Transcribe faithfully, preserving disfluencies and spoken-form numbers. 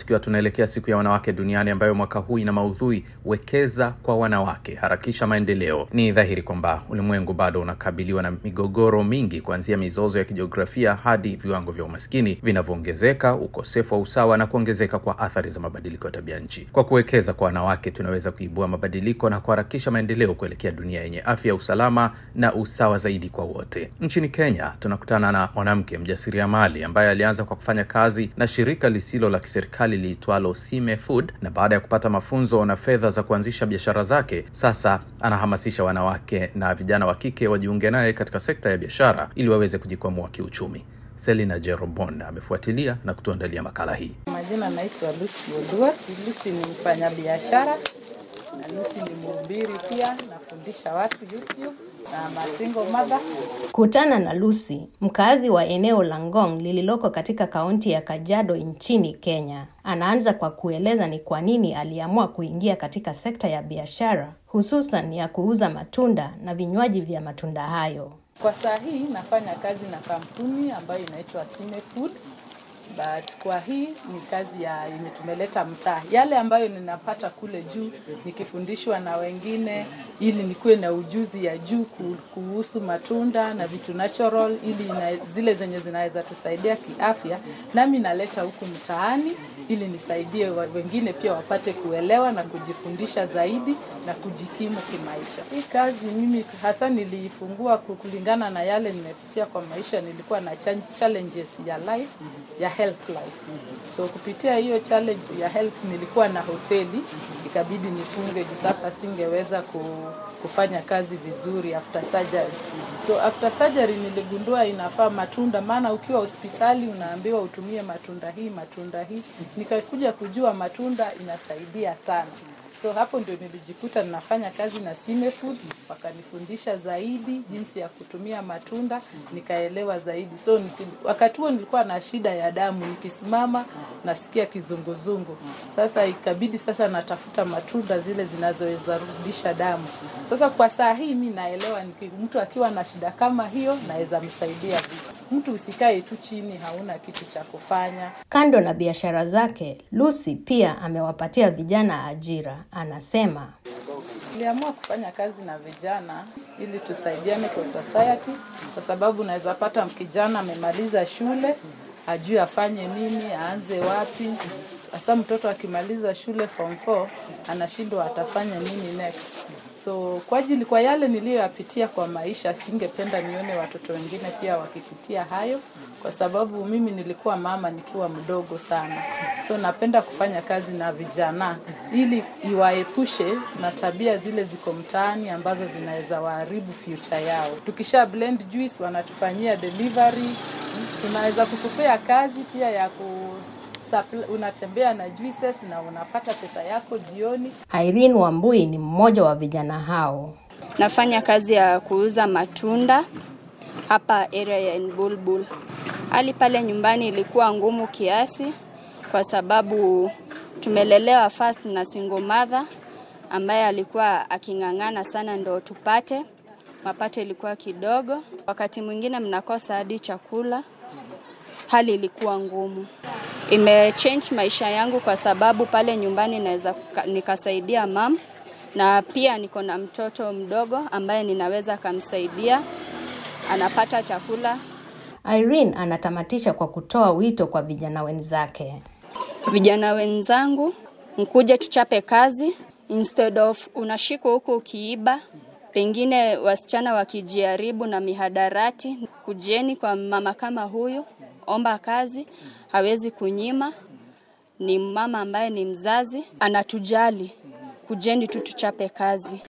tukiwa tunaelekea siku ya wanawake duniani ambayo mwaka huu ina maudhui wekeza kwa wanawake, harakisha maendeleo. Ni dhahiri kwamba ulimwengu bado unakabiliwa na migogoro mingi, kuanzia mizozo ya kijiografia hadi viwango vya umaskini vinavyoongezeka, ukosefu wa usawa na kuongezeka kwa athari za mabadiliko ya tabia nchi. Kwa kuwekeza kwa wanawake tunaweza kuibua mabadiliko na kuharakisha maendeleo kuelekea dunia yenye afya, usalama na usawa zaidi kwa wote. Nchini Kenya tunakutana na mwanamke mjasiriamali ambaye alianza kwa kufanya kazi na shirika lisilo la kiserikali liitwalo Sime Food, na baada ya kupata mafunzo na fedha za kuanzisha biashara zake, sasa anahamasisha wanawake na vijana wa kike wajiunge naye katika sekta ya biashara ili waweze kujikwamua kiuchumi. Selina Jerobon amefuatilia na kutuandalia makala hii. Majina naitwa Lucy Odua. Lucy ni mfanyabiashara na Lucy ni mhubiri pia, nafundisha watu YouTube na single mother. Kutana na Lucy, mkazi wa eneo la Ngong lililoko katika kaunti ya Kajiado nchini Kenya. Anaanza kwa kueleza ni kwa nini aliamua kuingia katika sekta ya biashara, hususan ya kuuza matunda na vinywaji vya matunda hayo. Kwa saa hii nafanya kazi na kampuni ambayo inaitwa Sime Food. But kwa hii ni kazi ya yenye tumeleta mtaa. Yale ambayo ninapata kule juu nikifundishwa na wengine ili nikuwe na ujuzi ya juu kuhusu matunda na vitu natural, ili na zile zenye zinaweza tusaidia kiafya, nami naleta huku mtaani ili nisaidie wengine pia wapate kuelewa na kujifundisha zaidi na kujikimu kimaisha. Hii kazi mimi hasa niliifungua kulingana na yale nimepitia kwa maisha. Nilikuwa na challenges ya life, ya health life. So kupitia hiyo challenge ya health nilikuwa na hoteli, ikabidi nifunge juu sasa singeweza kufanya kazi vizuri after surgery. So after surgery niligundua inafaa matunda, maana ukiwa hospitali unaambiwa utumie matunda hii, matunda hii. Nikakuja kujua matunda inasaidia sana. So hapo ndio nilijikuta ninafanya kazi na Sime Food, wakanifundisha zaidi jinsi ya kutumia matunda, nikaelewa zaidi. So wakati huo nilikuwa na shida ya damu, nikisimama nasikia kizunguzungu. Sasa ikabidi sasa natafuta matunda zile zinazoweza rudisha damu. Sasa kwa saa hii mimi naelewa mtu akiwa na shida kama hiyo naweza msaidia vipi. Mtu usikae tu chini hauna kitu cha kufanya. Kando na biashara zake, Lucy pia amewapatia vijana ajira. Anasema, niliamua kufanya kazi na vijana ili tusaidiane kwa society, kwa sababu naweza pata kijana amemaliza shule, hajui afanye nini, aanze wapi. Hasa mtoto akimaliza shule form four anashindwa atafanya nini next. So kwa ajili kwa yale niliyoyapitia kwa maisha, singependa nione watoto wengine pia wakipitia hayo, kwa sababu mimi nilikuwa mama nikiwa mdogo sana. So napenda kufanya kazi na vijana ili iwaepushe na tabia zile ziko mtaani ambazo zinaweza waharibu future yao. Tukisha blend juice wanatufanyia delivery, tunaweza kukupea kazi pia ya ku unatembea na juices na unapata pesa yako jioni. Irene Wambui ni mmoja wa vijana hao. Nafanya kazi ya kuuza matunda hapa area ya Bulbul. Hali pale nyumbani ilikuwa ngumu kiasi kwa sababu tumelelewa first na single mother ambaye alikuwa akingangana sana ndo tupate. Mapato ilikuwa kidogo. Wakati mwingine mnakosa hadi chakula. Hali ilikuwa ngumu. Ime change maisha yangu kwa sababu pale nyumbani naweza nikasaidia mam, na pia niko na mtoto mdogo ambaye ninaweza kumsaidia, anapata chakula. Irene anatamatisha kwa kutoa wito kwa vijana wenzake. Vijana wenzangu, mkuje tuchape kazi instead of unashikwa huko ukiiba. Pengine wasichana wakijaribu na mihadarati, kujeni kwa mama kama huyu, omba kazi, hawezi kunyima. Ni mama ambaye ni mzazi, anatujali. Kujeni tu tuchape kazi.